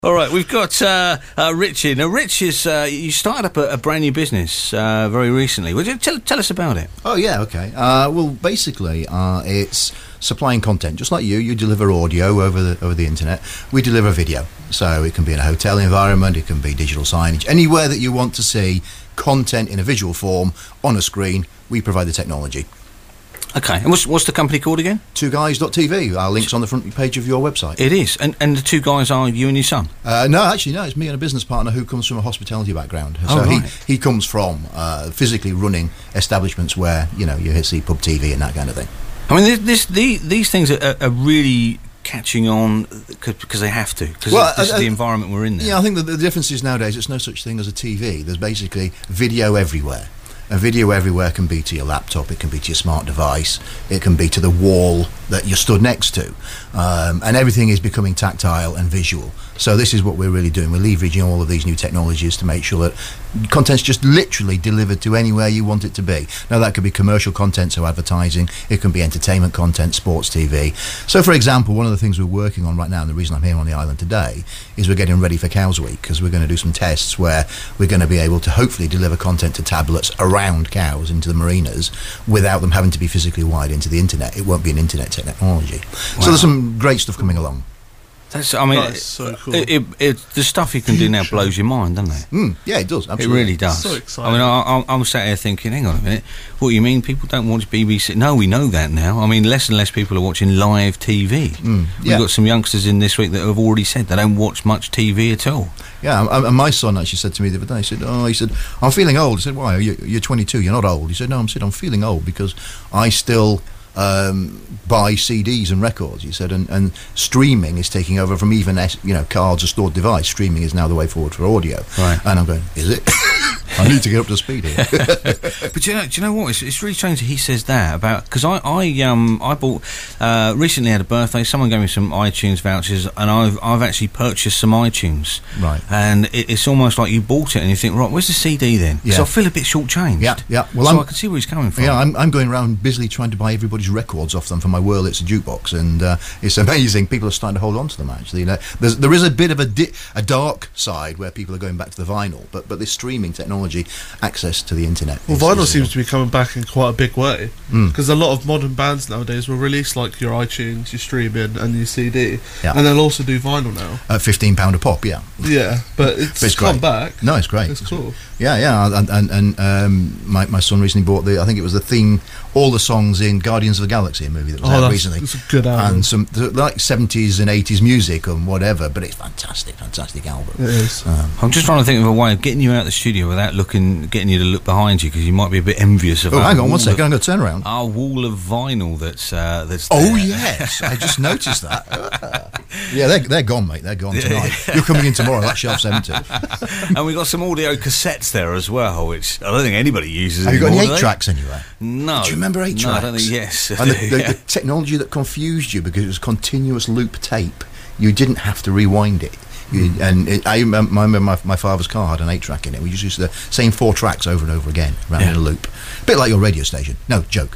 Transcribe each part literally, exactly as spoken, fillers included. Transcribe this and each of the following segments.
All right, we've got uh, uh, Richie. Now, Rich is uh, you started up a, a brand new business uh, very recently. Would you tell, tell us about it? Oh yeah, okay. Uh, well, basically, uh, it's supplying content, just like you. You deliver audio over the over the internet. We deliver video, so it can be in a hotel environment, it can be digital signage, anywhere that you want to see content in a visual form on a screen. We provide the technology. Okay, and what's, what's the company called again? two guys dot t v. Our link's on the front page of your website. It is, and and the two guys are you and your son? Uh, no, actually, no. It's me and a business partner who comes from a hospitality background. Oh, so right. he he comes from uh, physically running establishments where you know you see pub T V and that kind of thing. I mean, this, this the, these things are, are really catching on because they have to, because Well, this uh, is the uh, environment we're in now. Yeah, I think that the difference is nowadays it's no such thing as a T V. There's basically video everywhere. A video everywhere can be to your laptop, it can be to your smart device, it can be to the wall that you're stood next to, um, and everything is becoming tactile and visual. So this is what we're really doing. We're leveraging all of these new technologies to make sure that content's just literally delivered to anywhere you want it to be. Now that could be commercial content, so advertising, it can be entertainment content, sports T V. So for example, one of the things we're working on right now, and the reason I'm here on the island today, is we're getting ready for Cows Week, because we're going to do some tests where we're going to be able to hopefully deliver content to tablets around cows into the marinas without them having to be physically wired into the internet. It won't be an internet technology. Wow. So there's some great stuff coming along. That's, I mean, That's so cool. it, it, it, the stuff you can do now blows your mind, doesn't it? Mm, yeah, it does. Absolutely. It really does. So exciting. I mean, I, I, I'm sat here thinking, hang on a minute, what you mean people don't watch B B C? No, we know that now. I mean, less and less people are watching live T V. Mm, We've yeah. got some youngsters in this week that have already said they don't watch much T V at all. Yeah, and and my son actually said to me the other day, he said, oh, he said, I'm feeling old. I said, why? You, you're twenty-two, you're not old. He said, no, I'm, said, I'm feeling old because I still um, buy C Ds and records. He said, and, and streaming is taking over from even, you know, cards or stored device. Streaming is now the way forward for audio. Right. And I'm going, is it? I need to get up to speed here. But you know, do you know what? It's, it's really strange that he says that about, because I, I, um, I bought uh, recently had a birthday. Someone gave me some iTunes vouchers, and I've, I've actually purchased some iTunes. Right. And it, it's almost like you bought it, and you think, right, where's the C D then? Because Yeah. I feel a bit shortchanged. Yeah, yeah. Well, so I'm- I can see where he's coming from. Yeah, I'm, I'm going around busily trying to buy everybody's records off them for my Wurlitzer jukebox, and uh, it's amazing. People are starting to hold on to them. Actually, you know, there's, there is a bit of a di- a dark side where people are going back to the vinyl, but but this streaming technology, access to the internet. Well, is- vinyl is- seems to be coming back in quite a big way, Mm. because a lot of modern bands nowadays will release like your iTunes, your streaming, and your C D, Yeah. and they'll also do vinyl now. at fifteen pound a pop. Yeah, Yeah, but it's, But it's come great. back. no, it's great. It's cool. Yeah, yeah, and and, and um, my my son recently bought the I think it was the theme, all the songs in Guardians of the Galaxy, a movie that was Oh, out that's, recently. that's a good album. And some th- like seventies and eighties music and whatever, but it's fantastic, fantastic album. It is. Um, I'm just trying to think of a way of getting you out of the studio without looking, getting you to look behind you, because you might be a bit envious of. oh, our hang on wall one second, of- I'm going to turn around. Our wall of vinyl that's uh, that's. Oh there. yes, I just noticed that. Yeah, they're they're gone, mate. They're gone tonight. You're coming in tomorrow. That shelf's empty. And we got some audio cassettes there as well, which I don't think anybody uses. Have you got any anymore, do eight they? tracks anywhere? No. Do you remember eight No, tracks? I don't think. Yes. I And the, do, the, yeah. the technology that confused you because it was continuous loop tape. You didn't have to rewind it. You, Hmm. and it, I remember my, my, my father's car had an eight track in it. We used to use the same four tracks over and over again, around Yeah. in a loop. A bit like your radio station. No, joke.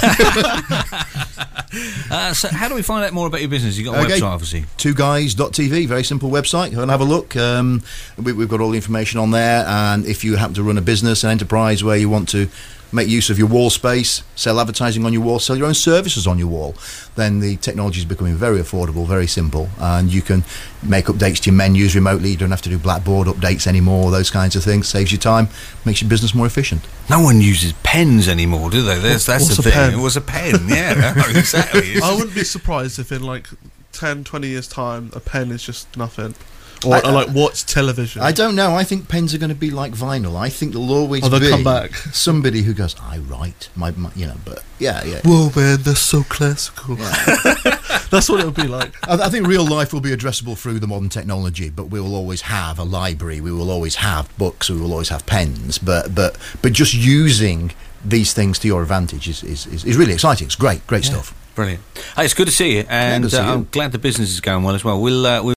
uh, so, how do we find out more about your business? You got a Okay. website, obviously. two guys dot t v, very simple website. Go and have a look. Um, we, we've got all the information on there. And if you happen to run a business, an enterprise where you want to make use of your wall space, sell advertising on your wall, sell your own services on your wall, then the technology is becoming very affordable, very simple, and you can make updates to your menus remotely. You don't have to do blackboard updates anymore, those kinds of things. Saves you time, makes your business more efficient. No one uses pens anymore, do they? That's, that's What's the a thing. pen? It was a pen, yeah. Exactly. I wouldn't be surprised if in like ten, twenty years' time, a pen is just nothing. Or, I- or like watch television. I don't know. I think pens are going to be like vinyl. I think there'll always Oh, they'll be come back. somebody who goes, I write, my, my, you know, but yeah, yeah. Whoa, man, that's so classical. That's what it would be like. I, I think real life will be addressable through the modern technology, but we will always have a library, we will always have books, we will always have pens, but but but just using these things to your advantage is, is, is, is really exciting. It's great, great Yeah. stuff. Brilliant. Hey, it's good to see you, and good to see uh, I'm you. glad the business is going well as well. We'll uh, we'll